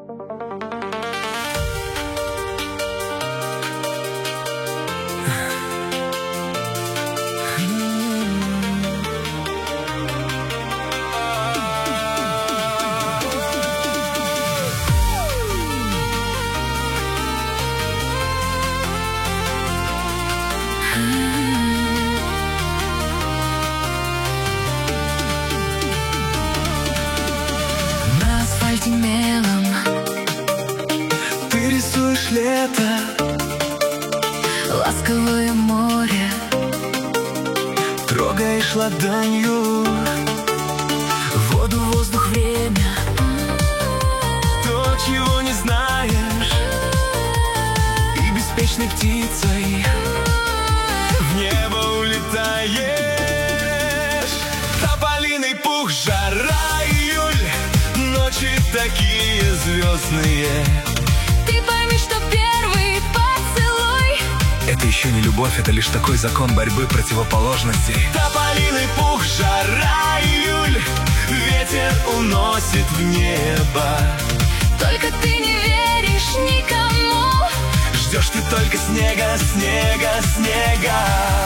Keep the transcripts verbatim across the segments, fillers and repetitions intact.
На асфальте мелом ты рисуешь лето, ласковое море, трогаешь ладонью воду, воздух, время. то, чего не знаешь, и беспечной птицей в небо улетаешь. Тополиный пух, жара, июль, ночи такие звездные. Ты пойми, что первый поцелуй — это еще не любовь, это лишь такой закон борьбы противоположностей. Тополиный пух, жара, июль, ветер уносит в небо. только ты не веришь никому. Ждешь ты только снега, снега, снега.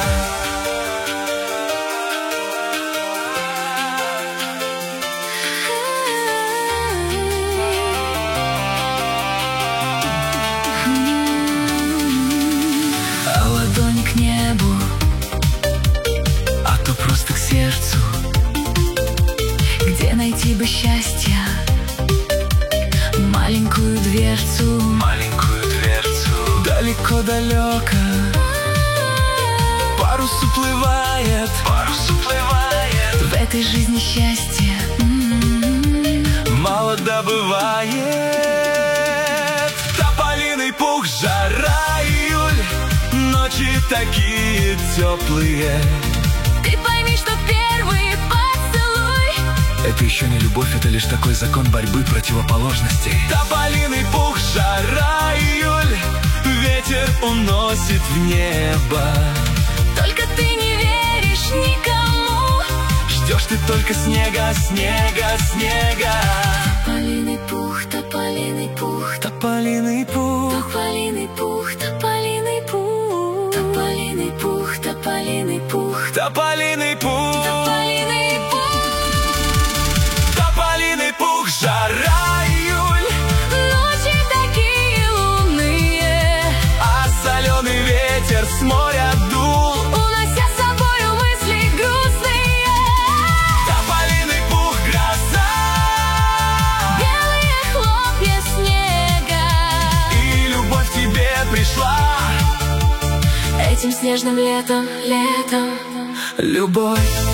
А ладони к небу, А то просто к сердцу. где найти бы счастье, маленькую дверцу. Маленькую дверцу. Далеко-далеко парус уплывает, парус уплывает. В этой жизни счастье м-м-м. Мало добывает. Тополиный пух, жара, июль, ночи такие теплые. Ты пойми, что первый поцелуй — это еще не любовь, это лишь такой закон борьбы противоположностей. Тополиный пух, жара, июль, ветер уносит в небо. только ты не веришь никому. Ждешь ты только снега, снега, снега. Тополиный пух, тополиный пух, Тополиный пух, тополиный пух, тополиный пух, тополиный пух, тополиный пух, тополиный пух, тополиный пух. тополиный пух, жара, июль, Ночи такие лунные, а соленый ветер с моря дул. унося с собою мысли грустные. Тополиный пух, гроза, Белые хлопья снега, и любовь к тебе пришла. этим снежным летом, летом. Любовь.